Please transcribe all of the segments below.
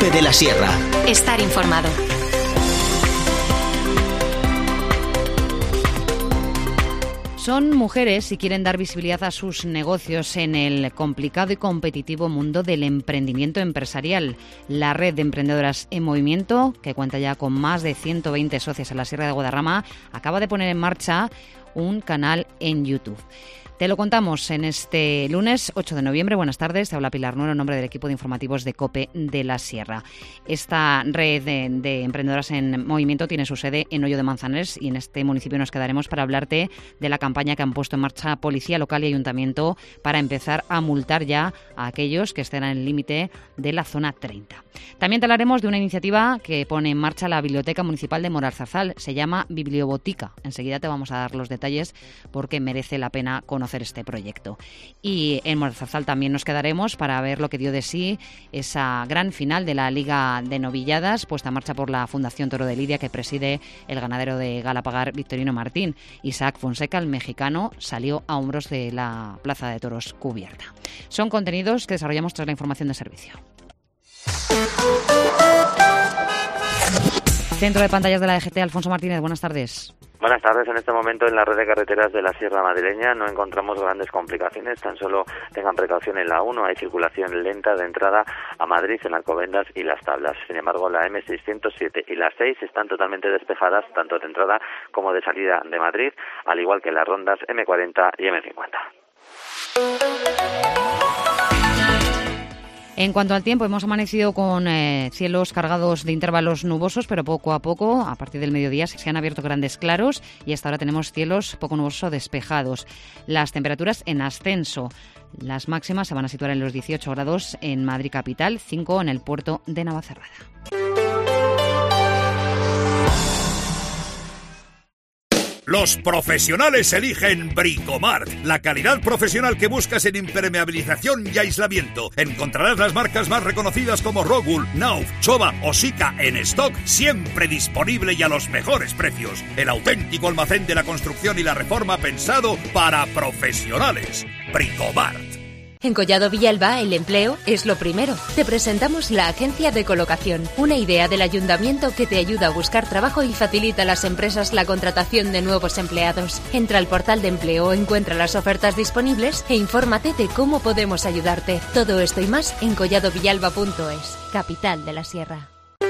COPE de la Sierra. Estar informado. Son mujeres y quieren dar visibilidad a sus negocios en el complicado y competitivo mundo del emprendimiento empresarial. La red de emprendedoras en movimiento, que cuenta ya con más de 120 socias en la Sierra de Guadarrama, acaba de poner en marcha un canal en YouTube. Te lo contamos en este lunes 8 de noviembre. Buenas tardes, te habla Pilar Nuero en nombre del equipo de informativos de COPE de la Sierra. Esta red de emprendedoras en movimiento tiene su sede en Hoyo de Manzanares y en este municipio nos quedaremos para hablarte de la campaña que han puesto en marcha Policía Local y Ayuntamiento para empezar a multar ya a aquellos que estén en el límite de la zona 30. También te hablaremos de una iniciativa que pone en marcha la Biblioteca Municipal de Moralzarzal. Se llama Bibliobotica. Enseguida te vamos a dar los detalles porque merece la pena conocer este proyecto. Y en Moralzarzal también nos quedaremos para ver lo que dio de sí esa gran final de la Liga de Novilladas puesta en marcha por la Fundación Toro de Lidia que preside el ganadero de Galapagar, Victorino Martín. Isaac Fonseca, el mexicano, salió a hombros de la Plaza de Toros cubierta. Son contenidos que desarrollamos tras la información de servicio. Centro de pantallas de la DGT, Alfonso Martínez, buenas tardes. Buenas tardes. En este momento en la red de carreteras de la Sierra Madrileña no encontramos grandes complicaciones, tan solo tengan precaución en la 1, hay circulación lenta de entrada a Madrid en Alcobendas y Las Tablas. Sin embargo, la M607 y la 6 están totalmente despejadas, tanto de entrada como de salida de Madrid, al igual que las rondas M40 y M50. En cuanto al tiempo, hemos amanecido con cielos cargados de intervalos nubosos, pero poco a poco, a partir del mediodía, se han abierto grandes claros y hasta ahora tenemos cielos poco nubosos despejados. Las temperaturas en ascenso. Las máximas se van a situar en los 18 grados en Madrid capital, 5 en el puerto de Navacerrada. Los profesionales eligen Bricomart, la calidad profesional que buscas en impermeabilización y aislamiento. Encontrarás las marcas más reconocidas como Rockwool, Knauf, Chova o Sika en stock, siempre disponible y a los mejores precios. El auténtico almacén de la construcción y la reforma pensado para profesionales. Bricomart. En Collado Villalba, el empleo es lo primero. Te presentamos la Agencia de Colocación, una idea del ayuntamiento que te ayuda a buscar trabajo y facilita a las empresas la contratación de nuevos empleados. Entra al portal de empleo, encuentra las ofertas disponibles e infórmate de cómo podemos ayudarte. Todo esto y más en colladovillalba.es, capital de la Sierra.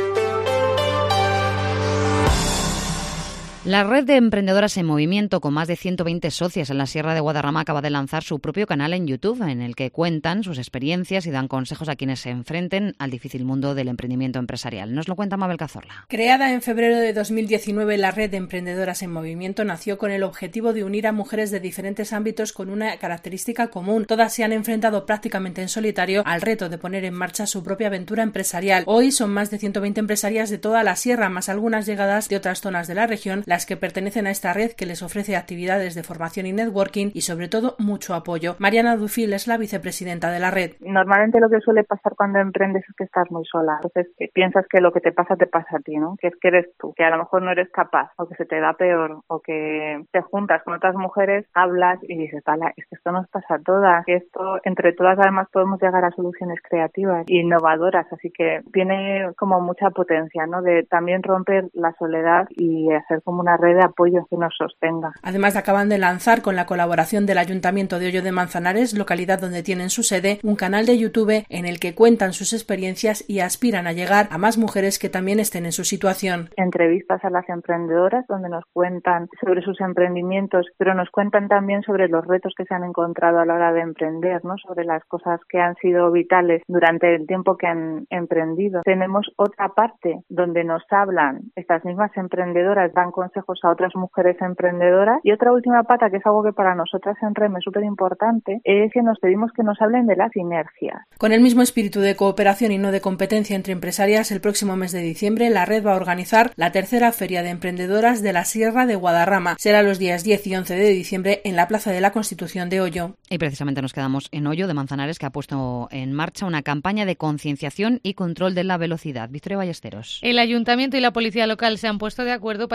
La red de emprendedoras en movimiento, con más de 120 socias en la Sierra de Guadarrama, acaba de lanzar su propio canal en YouTube, en el que cuentan sus experiencias y dan consejos a quienes se enfrenten al difícil mundo del emprendimiento empresarial. Nos lo cuenta Mabel Cazorla. Creada en febrero de 2019, la red de emprendedoras en movimiento nació con el objetivo de unir a mujeres de diferentes ámbitos con una característica común. Todas se han enfrentado prácticamente en solitario al reto de poner en marcha su propia aventura empresarial. Hoy son más de 120 empresarias de toda la Sierra, más algunas llegadas de otras zonas de la región, las que pertenecen a esta red que les ofrece actividades de formación y networking y sobre todo mucho apoyo. Mariana Dufil es la vicepresidenta de la red. Normalmente lo que suele pasar cuando emprendes es que estás muy sola. Entonces piensas que lo que te pasa a ti, ¿no? Que es que eres tú, que a lo mejor no eres capaz o que se te da peor o que te juntas con otras mujeres, hablas y dices, vale, es que esto nos pasa a todas, que esto entre todas además podemos llegar a soluciones creativas e innovadoras, así que tiene como mucha potencia, ¿no? De también romper la soledad y hacer como una red de apoyo que nos sostenga. Además, acaban de lanzar, con la colaboración del Ayuntamiento de Hoyo de Manzanares, localidad donde tienen su sede, un canal de YouTube en el que cuentan sus experiencias y aspiran a llegar a más mujeres que también estén en su situación. Entrevistas a las emprendedoras donde nos cuentan sobre sus emprendimientos, pero nos cuentan también sobre los retos que se han encontrado a la hora de emprender, ¿no? Sobre las cosas que han sido vitales durante el tiempo que han emprendido. Tenemos otra parte donde nos hablan estas mismas emprendedoras, dan consejos a otras mujeres emprendedoras. Y otra última pata, que es algo que para nosotras en REM es súper importante, es que nos pedimos que nos hablen de las sinergias. Con el mismo espíritu de cooperación y no de competencia entre empresarias, el próximo mes de diciembre la red va a organizar la tercera Feria de Emprendedoras de la Sierra de Guadarrama. Será los días 10 y 11 de diciembre en la Plaza de la Constitución de Hoyo. Y precisamente nos quedamos en Hoyo de Manzanares, que ha puesto en marcha una campaña de concienciación y control de la velocidad. Victoria Ballesteros. El Ayuntamiento y la Policía Local se han puesto de acuerdo para lanzar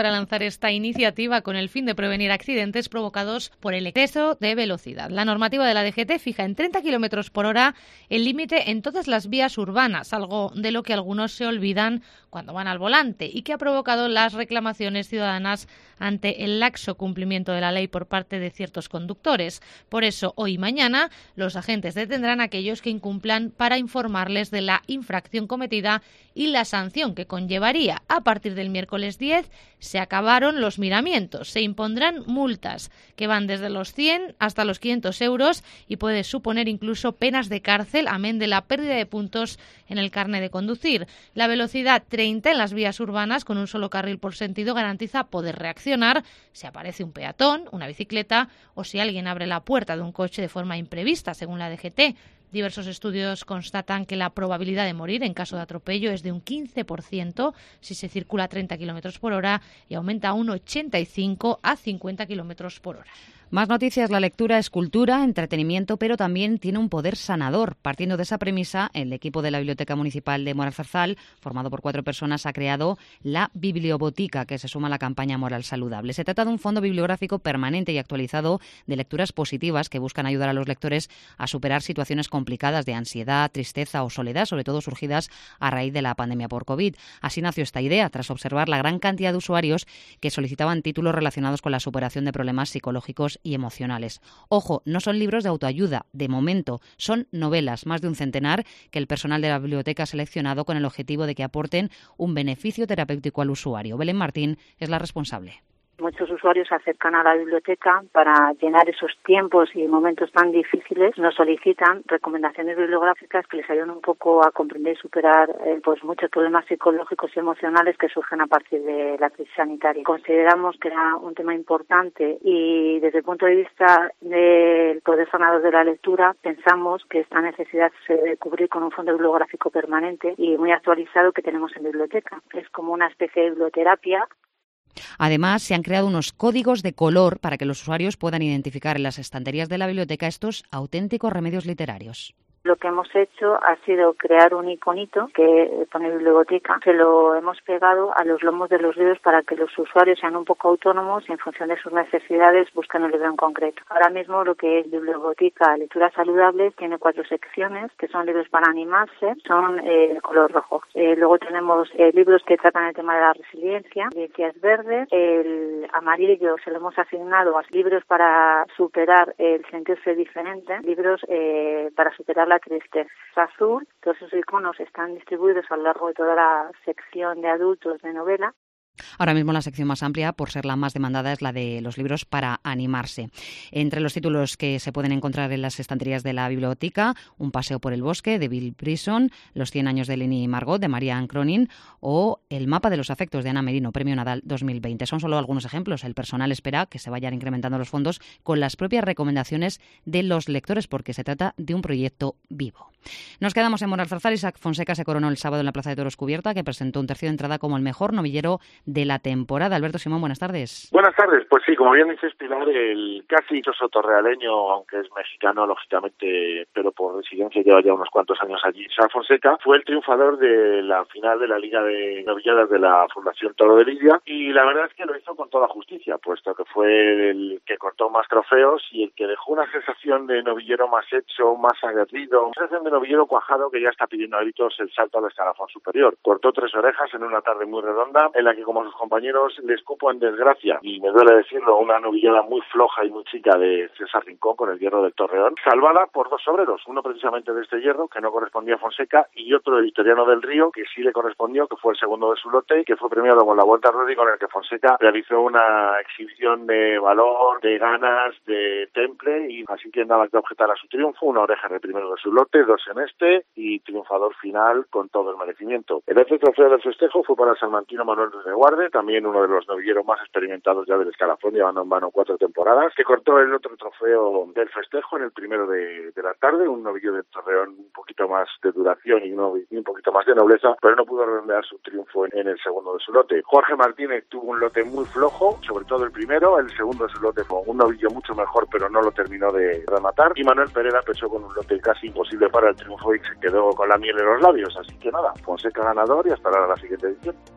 esta iniciativa con el fin de prevenir accidentes provocados por el exceso de velocidad. La normativa de la DGT fija en 30 km por hora el límite en todas las vías urbanas, algo de lo que algunos se olvidan cuando van al volante y que ha provocado las reclamaciones ciudadanas ante el laxo cumplimiento de la ley por parte de ciertos conductores. Por eso, hoy y mañana, los agentes detendrán a aquellos que incumplan para informarles de la infracción cometida y la sanción que conllevaría. A partir del miércoles 10 se acabaron los miramientos. Se impondrán multas que van desde los 100 hasta los 500 euros y puede suponer incluso penas de cárcel, amén de la pérdida de puntos en el carné de conducir. La velocidad 30 en las vías urbanas con un solo carril por sentido garantiza poder reaccionar si aparece un peatón, una bicicleta o si alguien abre la puerta de un coche de forma imprevista, según la DGT. Diversos estudios constatan que la probabilidad de morir en caso de atropello es de un 15% si se circula a 30 km por hora y aumenta a un 85 a 50 km por hora. Más noticias. La lectura es cultura, entretenimiento, pero también tiene un poder sanador. Partiendo de esa premisa, el equipo de la Biblioteca Municipal de Moralzarzal, formado por 4 personas, ha creado la Bibliobotica, que se suma a la campaña Moral Saludable. Se trata de un fondo bibliográfico permanente y actualizado de lecturas positivas que buscan ayudar a los lectores a superar situaciones complicadas de ansiedad, tristeza o soledad, sobre todo surgidas a raíz de la pandemia por COVID. Así nació esta idea, tras observar la gran cantidad de usuarios que solicitaban títulos relacionados con la superación de problemas psicológicos y emocionales. Ojo, no son libros de autoayuda, de momento, son novelas, más de un centenar, que el personal de la biblioteca ha seleccionado con el objetivo de que aporten un beneficio terapéutico al usuario. Belén Martín es la responsable. Muchos usuarios se acercan a la biblioteca para llenar esos tiempos y momentos tan difíciles. Nos solicitan recomendaciones bibliográficas que les ayuden un poco a comprender y superar muchos problemas psicológicos y emocionales que surgen a partir de la crisis sanitaria. Consideramos que era un tema importante y desde el punto de vista del poder sanador de la lectura pensamos que esta necesidad se debe cubrir con un fondo bibliográfico permanente y muy actualizado que tenemos en biblioteca. Es como una especie de biblioterapia. Además, se han creado unos códigos de color para que los usuarios puedan identificar en las estanterías de la biblioteca estos auténticos remedios literarios. Lo que hemos hecho ha sido crear un iconito que pone biblioteca. Se lo hemos pegado a los lomos de los libros para que los usuarios sean un poco autónomos y en función de sus necesidades busquen el libro en concreto. Ahora mismo lo que es biblioteca lecturas saludables tiene 4 secciones que son libros para animarse, son de color rojo. Luego tenemos libros que tratan el tema de la resiliencia, ciencias verdes. El amarillo se lo hemos asignado a libros para superar el sentirse diferente, libros para superar la tristeza. Azul, todos esos iconos están distribuidos a lo largo de toda la sección de adultos de novela. Ahora mismo la sección más amplia, por ser la más demandada, es la de los libros para animarse. Entre los títulos que se pueden encontrar en las estanterías de la biblioteca, Un paseo por el bosque, de Bill Bryson, Los 100 años de Lenny y Margot, de Marianne Cronin, o El mapa de los afectos, de Ana Merino, Premio Nadal 2020. Son solo algunos ejemplos. El personal espera que se vayan incrementando los fondos con las propias recomendaciones de los lectores, porque se trata de un proyecto vivo. Nos quedamos en Moralzarzal. Isaac Fonseca se coronó el sábado en la Plaza de Toros Cubierta, que presentó un tercio de entrada como el mejor novillero de la temporada. Alberto Simón, buenas tardes. Buenas tardes. Pues sí, como bien dices, Pilar, el casi dichoso torrealeño, aunque es mexicano, lógicamente, pero por residencia lleva ya unos cuantos años allí, Isaac Fonseca, fue el triunfador de la final de la Liga de Novilladas de la Fundación Toro de Lidia, y la verdad es que lo hizo con toda justicia, puesto que fue el que cortó más trofeos y el que dejó una sensación de novillero más hecho, más aguerrido, una sensación de novillero cuajado que ya está pidiendo a gritos el salto al escalafón superior. Cortó 3 orejas en una tarde muy redonda, en la que, como sus compañeros, les cupo en desgracia, y me duele decirlo, una novillada muy floja y muy chica de César Rincón con el hierro del Torreón, salvada por 2 obreros, uno precisamente de este hierro, que no correspondía a Fonseca, y otro de Victoriano del Río, que sí le correspondió, que fue el segundo de su lote, que fue premiado con la Vuelta a Rueda, con el que Fonseca realizó una exhibición de valor, de ganas, de temple, y así que nada que objetar a su triunfo. Una oreja en el primero de su lote, 2 en este, y triunfador final con todo el merecimiento. El otro trofeo del festejo fue para el salmantino Manuel de Guarde, también uno de los novilleros más experimentados ya del escalafón, llevando en vano 4 temporadas, que cortó el otro trofeo del festejo en el primero de la tarde, un novillo de Torreón un poquito más de duración y un poquito más de nobleza, pero no pudo redondear su triunfo en el segundo de su lote. Jorge Martínez tuvo un lote muy flojo, sobre todo el primero, el segundo de su lote fue un novillo mucho mejor, pero no lo terminó de rematar, y Manuel Pereira pechó con un lote casi imposible para el triunfo y se quedó con la miel en los labios. Así que nada, Fonseca ganador, y hasta la siguiente edición.